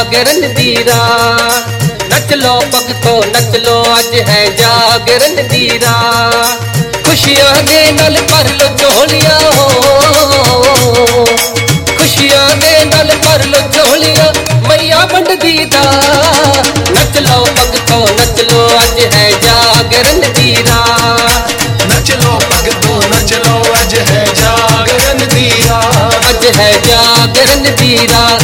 जागरण दी रात। नच लो भगतो नच लो, अज है जागरण दी रात। खुशियां दे नाल भर लो झोलियां हो, खुशियां दे नाल भर लो झोलियां, मैया बंडदी दात। नच लो भगतो नच लो, अज है जागरण दी रात। नच लो भगतो नच लो, अज है जागरण दी रात। अज है जागरण दी रात।